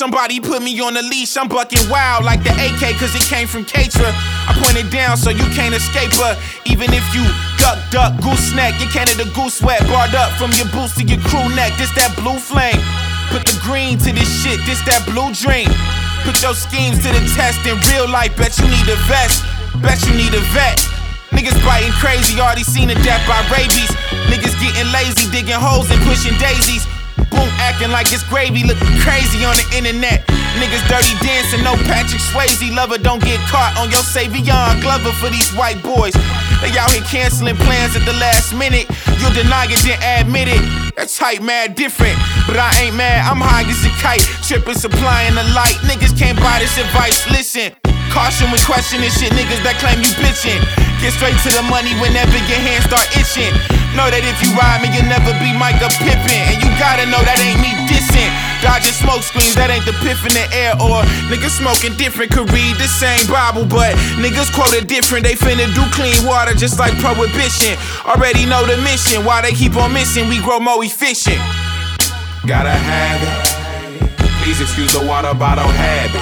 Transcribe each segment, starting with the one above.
Somebody put me on a leash, I'm bucking wild like the AK, cause it came from Katra. I point it down so you can't escape her. Even if you duck, goose neck, your Canada goose wet, barred up from your boots to your crew neck. This that blue flame. Put the green to this shit, this that blue dream. Put your schemes to the test in real life. Bet you need a vest, bet you need a vet. Niggas biting crazy, already seen a death by rabies. Niggas getting lazy, digging holes and pushing daisies. Boom, acting like it's gravy, looking crazy on the internet. Niggas dirty dancing, no Patrick Swayze. Lover don't get caught on your Savion Glover for these white boys. They out here canceling plans at the last minute. You'll deny it, then admit it. That's hype, mad different. But I ain't mad, I'm high as a kite. Trippin', supplying the light. Niggas can't buy this advice, listen. Caution when questioning shit, niggas that claim you bitchin'. Get straight to the money whenever your hands start itching. Know that if you ride me, you'll never be Micah Pippin. And you gotta know that ain't me dissing. Dodging smoke screens, that ain't the piff in the air. Or niggas smoking different, could read the same Bible, but niggas quoted different. They finna do clean water just like prohibition. Already know the mission, why they keep on missing, we grow more efficient. Gotta have it. Please excuse the water bottle habit.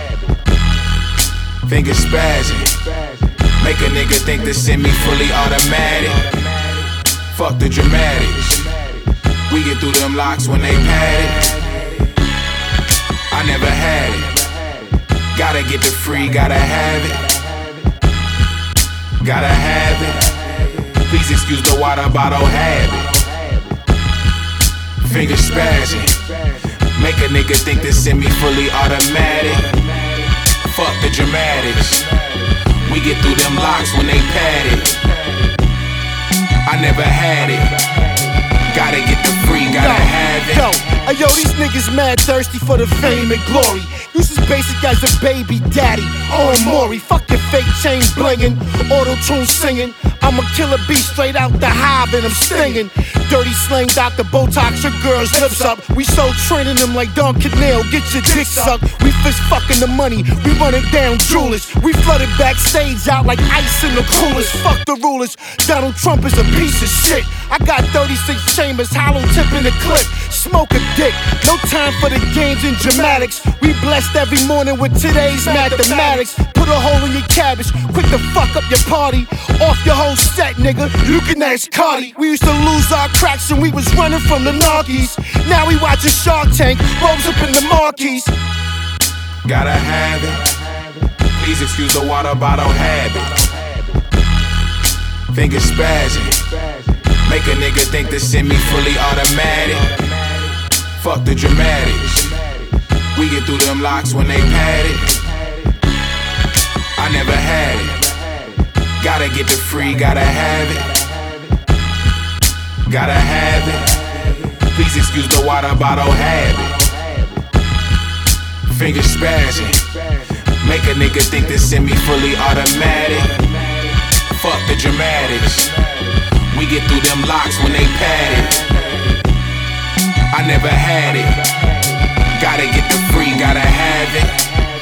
Fingers spazzing. Make a nigga think the semi fully automatic. Fuck the dramatics. We get through them locks when they pad it. I never had it. Gotta get the free, gotta have it. Gotta have it. Please excuse the water bottle habit. Fingers spazzing. Make a nigga think the semi fully automatic. Fuck the dramatics. We get through them locks when they pad it. I never had it. Gotta get the free, gotta have it. Yo, these niggas mad thirsty for the fame and glory. You as basic as a baby daddy. Oh, Maury, fuck your fake chain blingin', auto-tune singing. I'm a killer bee straight out the hive and I'm stinging. Dirty slang, Dr. Botox, your girl's lips up. We so training them like Don Canale, get your dick sucked. We fist fucking the money, we run it down jewelers. We flooded backstage out like ice in the coolers. Fuck the rulers, Donald Trump is a piece of shit. I got 36 chambers, hollow tip in the clip. Smoke a dick, no time for the games and dramatics. We blessed every morning with today's mathematics. Put a hole in your cabbage, quick to fuck up your party. Off your whole set, nigga, you can ask Cardi. We used to lose our cracks and we was running from the Narkies. Now we watching Shark Tank, robes up in the marquees. Gotta have it. Please excuse the water bottle habit. Fingers spazzing. Make a nigga think the semi fully automatic. Fuck the dramatics. We get through them locks when they pad it. I never had it. Gotta get the free, gotta have it. Gotta have it. Please excuse the water bottle habit. Fingers spazzing. Make a nigga think the semi fully automatic. Fuck the dramatics. We get through them locks when they pad it. I never had it. Gotta get the free, gotta have it.